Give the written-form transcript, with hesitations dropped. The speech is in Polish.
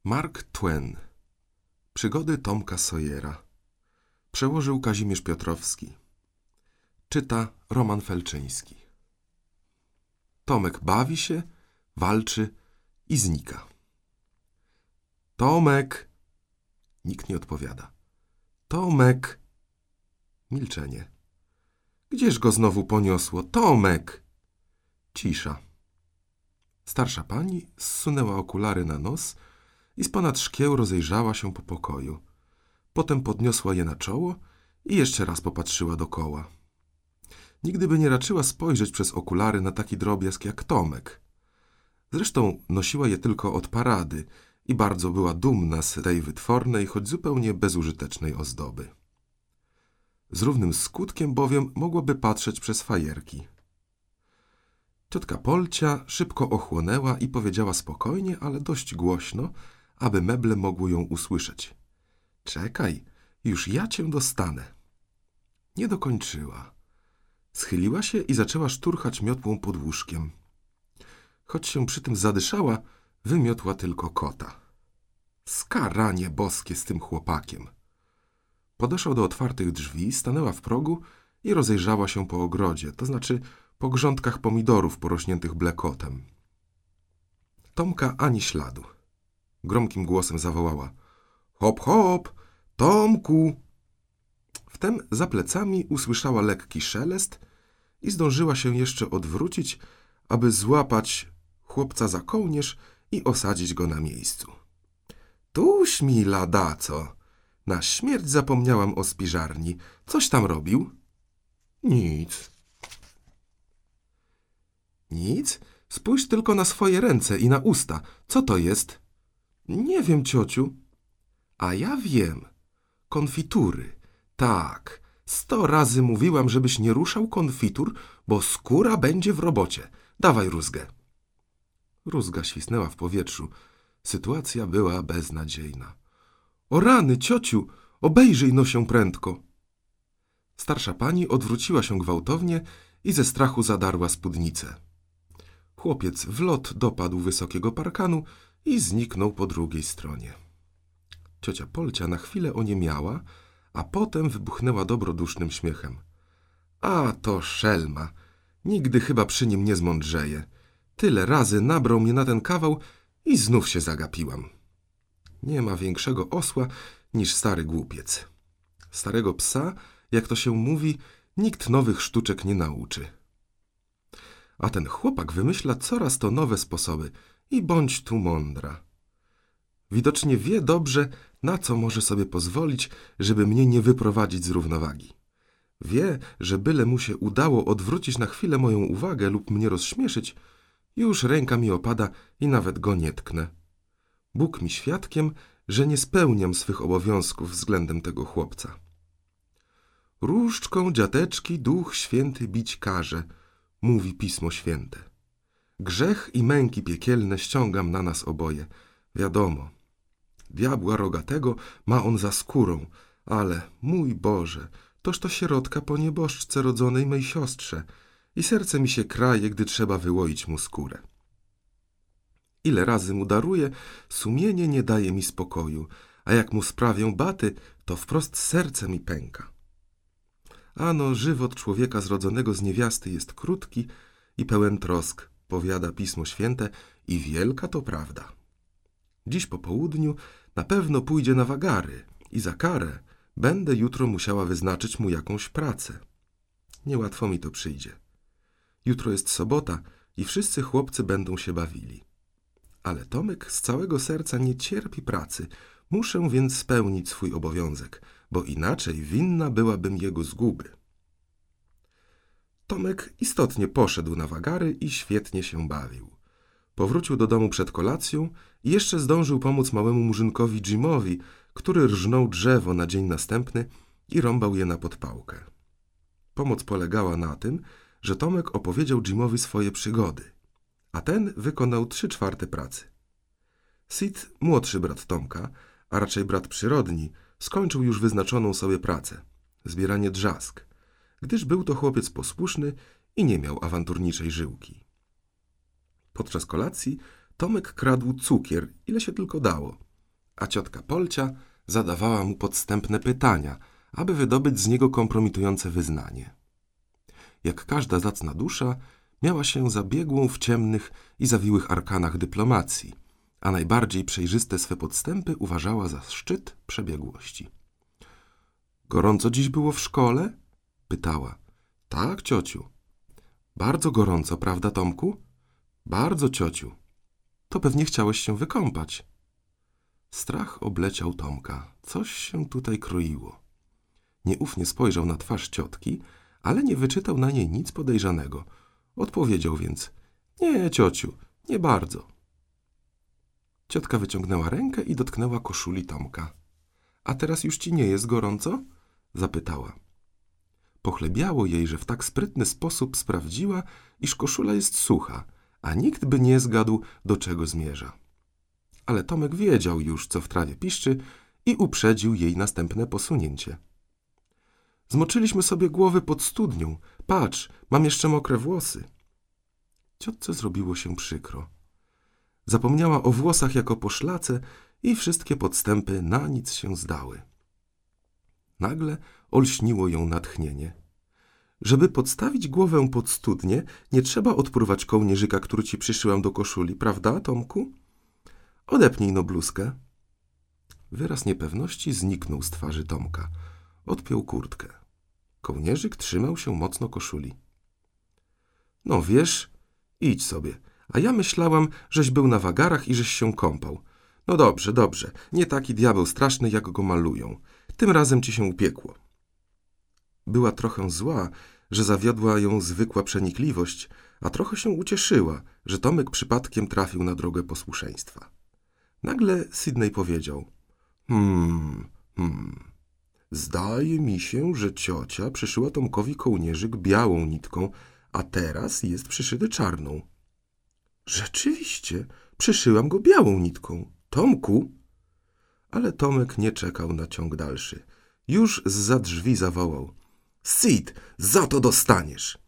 Mark Twain. Przygody Tomka Sawyera. Przełożył Kazimierz Piotrowski. Czyta Roman Felczyński. Tomek bawi się, walczy i znika. Tomek! Nikt nie odpowiada. Tomek! Milczenie. Gdzież go znowu poniosło? Tomek! Cisza. Starsza pani zsunęła okulary na nos i zponad szkieł rozejrzała się po pokoju. Potem podniosła je na czoło i jeszcze raz popatrzyła dokoła. Nigdy by nie raczyła spojrzeć przez okulary na taki drobiazg jak Tomek. Zresztą nosiła je tylko od parady i bardzo była dumna z tej wytwornej, choć zupełnie bezużytecznej ozdoby. Z równym skutkiem bowiem mogłaby patrzeć przez fajerki. Ciotka Polcia szybko ochłonęła i powiedziała spokojnie, ale dość głośno, aby meble mogły ją usłyszeć. Czekaj, już ja cię dostanę. Nie dokończyła. Schyliła się i zaczęła szturchać miotłą pod łóżkiem. Choć się przy tym zadyszała, wymiotła tylko kota. Skaranie boskie z tym chłopakiem. Podeszła do otwartych drzwi, stanęła w progu i rozejrzała się po ogrodzie, to znaczy po grządkach pomidorów porośniętych blekotem. Tomka ani śladu. Gromkim głosem zawołała: hop, hop, Tomku! Wtem za plecami usłyszała lekki szelest i zdążyła się jeszcze odwrócić, aby złapać chłopca za kołnierz i osadzić go na miejscu. Tuś mi ladaco! Na śmierć zapomniałam o spiżarni. Coś tam robił? Nic. Nic? Spójrz tylko na swoje ręce i na usta. Co to jest? Nie wiem, ciociu. A ja wiem. Konfitury. Tak. 100 razy mówiłam, żebyś nie ruszał konfitur, bo skóra będzie w robocie. Dawaj rózgę. Rózga świsnęła w powietrzu. Sytuacja była beznadziejna. O rany, ciociu, obejrzyj no się prędko. Starsza pani odwróciła się gwałtownie i ze strachu zadarła spódnicę. Chłopiec w lot dopadł wysokiego parkanu i zniknął po drugiej stronie. Ciocia Polcia na chwilę oniemiała, a potem wybuchnęła dobrodusznym śmiechem. A to szelma! Nigdy chyba przy nim nie zmądrzeje. Tyle razy nabrał mnie na ten kawał i znów się zagapiłam. Nie ma większego osła niż stary głupiec. Starego psa, jak to się mówi, nikt nowych sztuczek nie nauczy. A ten chłopak wymyśla coraz to nowe sposoby i bądź tu mądra. Widocznie wie dobrze, na co może sobie pozwolić, żeby mnie nie wyprowadzić z równowagi. Wie, że byle mu się udało odwrócić na chwilę moją uwagę lub mnie rozśmieszyć, już ręka mi opada i nawet go nie tknę. Bóg mi świadkiem, że nie spełniam swych obowiązków względem tego chłopca. Różdżką dziateczki Duch Święty bić każe, mówi Pismo Święte. Grzech i męki piekielne ściągam na nas oboje. Wiadomo, diabła rogatego ma on za skórą, ale, mój Boże, toż to sierotka po nieboszczce rodzonej mej siostrze i serce mi się kraje, gdy trzeba wyłoić mu skórę. Ile razy mu daruję, sumienie nie daje mi spokoju, a jak mu sprawię baty, to wprost serce mi pęka. Ano, żywot człowieka zrodzonego z niewiasty jest krótki i pełen trosk, powiada Pismo Święte, i wielka to prawda. Dziś po południu na pewno pójdzie na wagary i za karę będę jutro musiała wyznaczyć mu jakąś pracę. Niełatwo mi to przyjdzie. Jutro jest sobota i wszyscy chłopcy będą się bawili. Ale Tomek z całego serca nie cierpi pracy. Muszę więc spełnić swój obowiązek, bo inaczej winna byłabym jego zguby. Tomek istotnie poszedł na wagary i świetnie się bawił. Powrócił do domu przed kolacją i jeszcze zdążył pomóc małemu murzynkowi Jimowi, który rżnął drzewo na dzień następny i rąbał je na podpałkę. Pomoc polegała na tym, że Tomek opowiedział Jimowi swoje przygody, a ten wykonał 3/4 pracy. Sid, młodszy brat Tomka, a raczej brat przyrodni, skończył już wyznaczoną sobie pracę – zbieranie drzask, gdyż był to chłopiec posłuszny i nie miał awanturniczej żyłki. Podczas kolacji Tomek kradł cukier, ile się tylko dało, a ciotka Polcia zadawała mu podstępne pytania, aby wydobyć z niego kompromitujące wyznanie. Jak każda zacna dusza, miała się zabiegłą w ciemnych i zawiłych arkanach dyplomacji, a najbardziej przejrzyste swe podstępy uważała za szczyt przebiegłości. Gorąco dziś było w szkole? Pytała. Tak, ciociu. Bardzo gorąco, prawda, Tomku? Bardzo, ciociu. To pewnie chciałeś się wykąpać. Strach obleciał Tomka. Coś się tutaj kroiło. Nieufnie spojrzał na twarz ciotki, ale nie wyczytał na niej nic podejrzanego. Odpowiedział więc: nie, ciociu, nie bardzo. Ciotka wyciągnęła rękę i dotknęła koszuli Tomka. A teraz już ci nie jest gorąco? Zapytała. Pochlebiało jej, że w tak sprytny sposób sprawdziła, iż koszula jest sucha, a nikt by nie zgadł, do czego zmierza. Ale Tomek wiedział już, co w trawie piszczy i uprzedził jej następne posunięcie. Zmoczyliśmy sobie głowy pod studnią. Patrz, mam jeszcze mokre włosy. Ciotce zrobiło się przykro. Zapomniała o włosach jako poszlace i wszystkie podstępy na nic się zdały. Nagle olśniło ją natchnienie. Żeby podstawić głowę pod studnię, nie trzeba odpruwać kołnierzyka, który ci przyszyłam do koszuli, prawda, Tomku? Odepnij no bluzkę. Wyraz niepewności zniknął z twarzy Tomka. Odpiął kurtkę. Kołnierzyk trzymał się mocno koszuli. No wiesz, idź sobie, a ja myślałam, żeś był na wagarach i żeś się kąpał. No dobrze, dobrze, nie taki diabeł straszny, jak go malują. Tym razem ci się upiekło. Była trochę zła, że zawiodła ją zwykła przenikliwość, a trochę się ucieszyła, że Tomek przypadkiem trafił na drogę posłuszeństwa. Nagle Sydney powiedział: Zdaje mi się, że ciocia przyszyła Tomkowi kołnierzyk białą nitką, a teraz jest przyszyty czarną. Rzeczywiście, przyszyłam go białą nitką. Tomku! Ale Tomek nie czekał na ciąg dalszy. Już zza drzwi zawołał: Syd, za to dostaniesz!